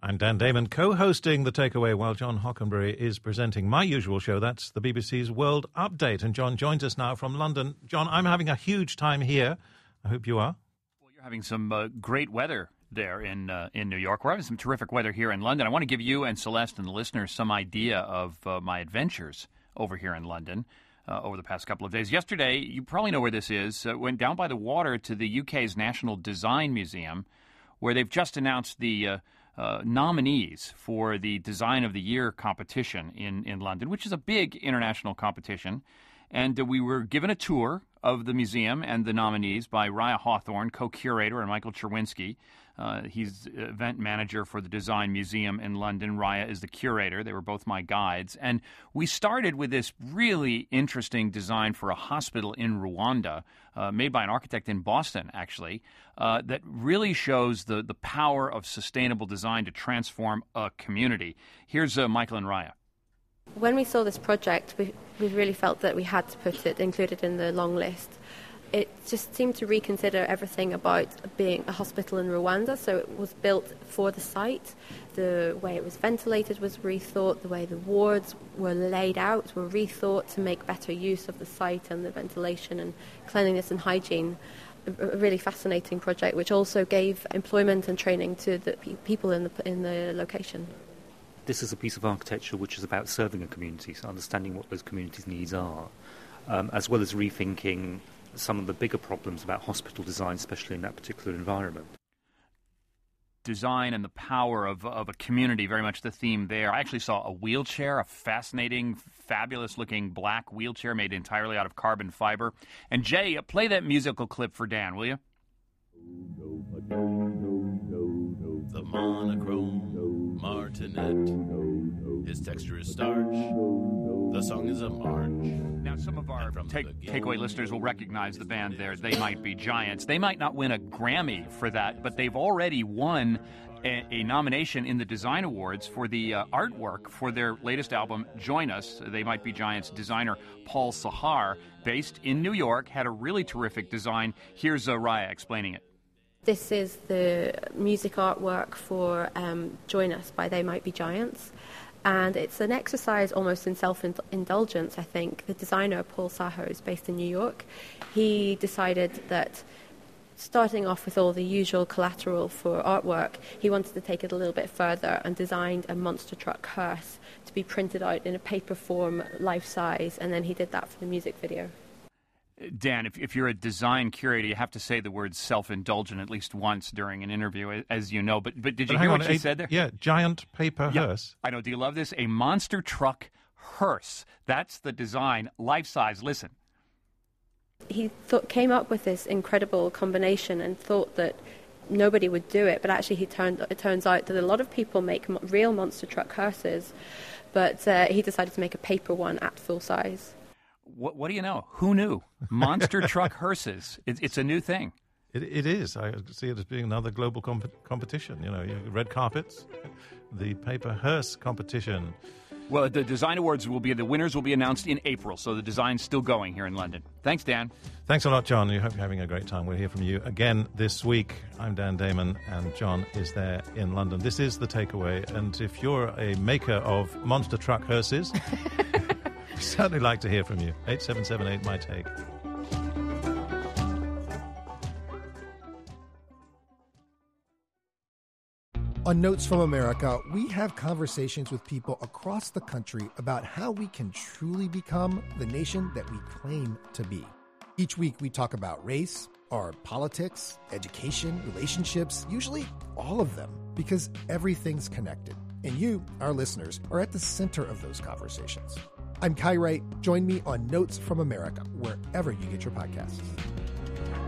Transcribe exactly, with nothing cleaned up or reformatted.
I'm Dan Damon, co-hosting The Takeaway while John Hockenberry is presenting my usual show. That's the B B C's World Update. And John joins us now from London. John, I'm having a huge time here. I hope you are. Well, you're having some uh, great weather there in uh, in New York. We're having some terrific weather here in London. I want to give you and Celeste and the listeners some idea of uh, my adventures over here in London uh, over the past couple of days. Yesterday, you probably know where this is, uh, went down by the water to the U K's National Design Museum, where they've just announced the uh, uh, nominees for the Design of the Year competition in, in London, which is a big international competition. And uh, we were given a tour of the museum and the nominees by Raya Hawthorne, co-curator, and Michael Cherwinski. Uh, he's event manager for the Design Museum in London. Raya is the curator. They were both my guides. And we started with this really interesting design for a hospital in Rwanda, uh, made by an architect in Boston, actually, uh, that really shows the, the power of sustainable design to transform a community. Here's uh, Michael and Raya. When we saw this project, we, we really felt that we had to put it included in the long list. It just seemed to reconsider everything about being a hospital in Rwanda. So it was built for the site. The way it was ventilated was rethought. The way the wards were laid out were rethought to make better use of the site and the ventilation and cleanliness and hygiene. A, a really fascinating project, which also gave employment and training to the pe- people in the in the location. This is a piece of architecture which is about serving a community, so understanding what those communities' needs are, um, as well as rethinking some of the bigger problems about hospital design, especially in that particular environment. Design and the power of of a community, very much the theme there. I actually saw a wheelchair, a fascinating, fabulous-looking black wheelchair made entirely out of carbon fiber. And Jay, play that musical clip for Dan, will you? The monochrome martinet. His texture is starch. The song is a march. Now, some of our take, takeaway listeners will recognize the band there. They Might Be Giants. They might not win a Grammy for that, but they've already won a, a nomination in the Design Awards for the uh, artwork for their latest album, Join Us. They Might Be Giants designer Paul Sahar, based in New York, had a really terrific design. Here's uh, Raya explaining it. This is the music artwork for um, Join Us by They Might Be Giants. And it's an exercise almost in self-indulgence, I think. The designer, Paul Sahar, is based in New York. He decided that starting off with all the usual collateral for artwork, he wanted to take it a little bit further and designed a monster truck hearse to be printed out in a paper form, life-size, and then he did that for the music video. Dan, if, if you're a design curator, you have to say the word self-indulgent at least once during an interview, as you know. But but did you but hear on, what she a, said there? Yeah, giant paper yeah, hearse. I know. Do you love this? A monster truck hearse. That's the design, life-size. Listen. He thought, came up with this incredible combination and thought that nobody would do it. But actually, he turned, it turns out that a lot of people make mo- real monster truck hearses. But uh, he decided to make a paper one at full size. What, what do you know? Who knew? Monster truck hearses. It, it's a new thing. It, it is. I see it as being another global comp- competition. You know, red carpets, the paper hearse competition. Well, the Design Awards will be, the winners will be announced in April, so the design's still going here in London. Thanks, Dan. Thanks a lot, John. I hope you're having a great time. We'll hear from you again this week. I'm Dan Damon, and John is there in London. This is The Takeaway, and if you're a maker of monster truck hearses... We'd certainly like to hear from you. eight seven seven eight, my take. On Notes from America, we have conversations with people across the country about how we can truly become the nation that we claim to be. Each week we talk about race, our politics, education, relationships, usually all of them, because everything's connected. And you, our listeners, are at the center of those conversations. I'm Kai Wright. Join me on Notes from America, wherever you get your podcasts.